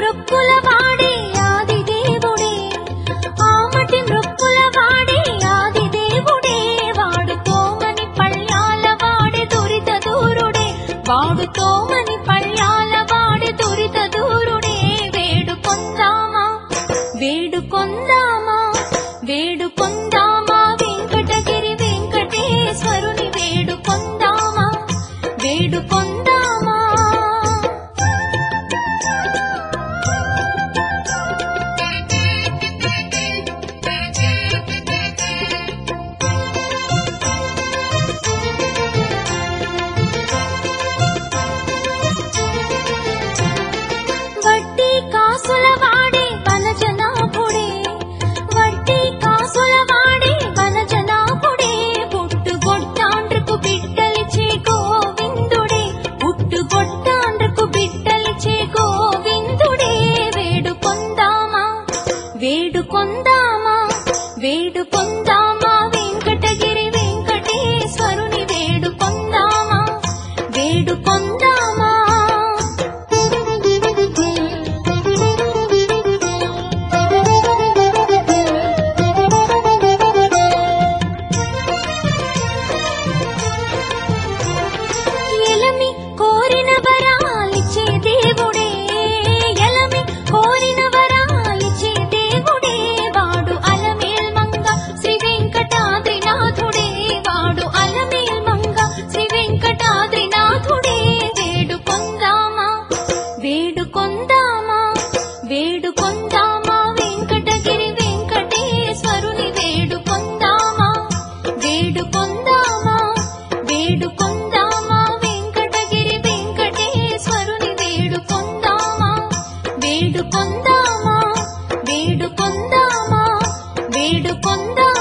మృక్కుల వాడే ఆది దేవుడే ఆమటి మృక్కుల వాడే ఆది దేవుడే వాడు తోమని పళ్ళాల వాడే దురిత దూరుడే వాడు తోమని పళ్ళాల వాడే దురిత దూరుడే వేడుకొందామా వేడుకొందామా వేడుకొందామా వెంకటగిరి వెంకటేశ్వరుని వేడుకొందామా వేడుకొందామా వడ్డీ కాసుల వాడే వనజనాభుడే వడ్డీ కాసుల వాడే వనజనాభుడే పుట్టుగొట్టాండ్రకు బిడ్డలిచే గోవిందుడే పుట్టుగొట్టాండ్రకు బిడ్డలిచే గోవిందుడే వేడుకొందామా వేడుకొందామా వేడుకొందామా వెంకటగిరి వెంకటేశ్వరుని వేడుకొందామా వేడుకొందామా ఎలమి కోరిన వరాలిచ్చే దేవుడే ఎలమి కోరిన వరాలిచ్చే దేవుడే వాడు అలమేల్ మంగ శ్రీ వెంకటాద్రినాథుడే వాడు అలమేల్ మంగ శ్రీ వెంకటాద్రినాథుడే వేడుకొందామా వేడుకొందామా వేడుకొందామా వెంకటగిరి వెంకటేశ్వరుని వేడుకొందామా వేడుకొందామా వేడుకొందామా వెంకటగిరి వెంకటేశ్వరుని వేడుకొందామా వేడుకొందామా వేడుకొందామా వేడుకొందామా